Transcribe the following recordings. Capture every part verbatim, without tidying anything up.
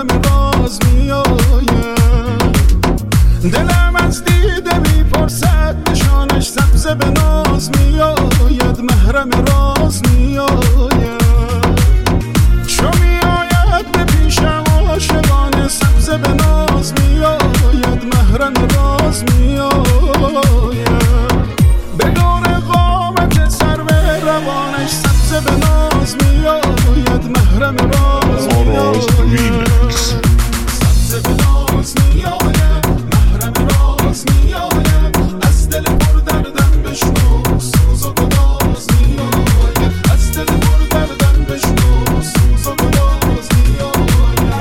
محرم راز میآید. دلم از دیده میپرسد نشانش سبز به ناز میآید، محرم راز میآید. چو میآید به پیشم عاشقانه سبز به ناز میآید، محرم راز میآید. به دور قامت سرو روانش سبز به ناز میآید، محرم راز میآید. سبز به ناز میآید، محرم راز میآید. از دل پر دردم بشنو سوز و گداز میآید، از دل پر دردم بشنو سوز و گداز میآید.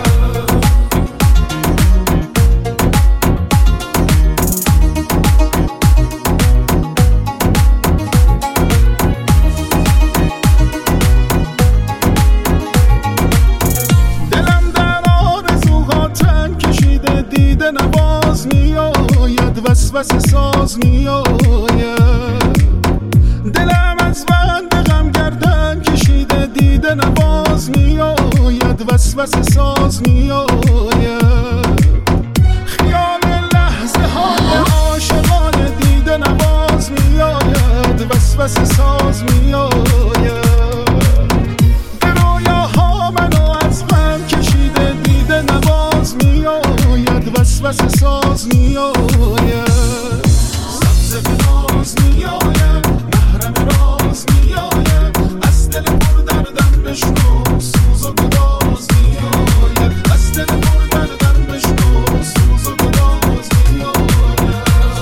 دلم در آرزوها تن کشیده دیده نواز میآید، وسوسه ساز میآید. دلم از بند غم گردن کشیده دیده نواز میآید، وسوسه ساز میآید. خیال لحظه های عاشقانه دیده نواز میآید، وسوسه ساز میآید. به رویاها منو از غم کشیده دیده نواز میآید، وسوسه ساز میآید. سبز به ناز میآید، محرم راز میآید. از دل پر دردم بشنو سوز و گداز میآید، از دل پر دردم بشنو سوز و گداز میآید.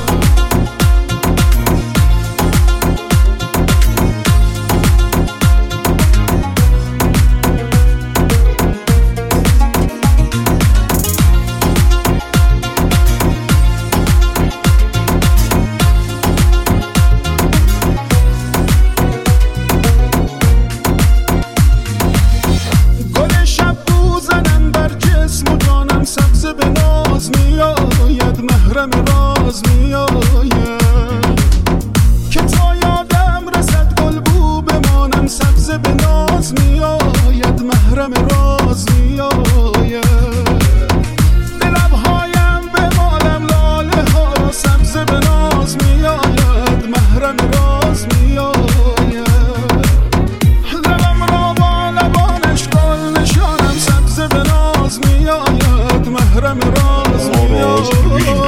گل شب بوزنم بر جسم و جانم سبز به ناز میآید، محرم راز میآید. که تا یادم رسد گل بو بمانم سبز به ناز میآید، محرم راز میآید. به لبهایم بمالم لاله ها را سبز به ناز میآید، محرم راز میآید. دلم را با لبانش گل نشانم سبز به ناز میآید، محرم راز میآید.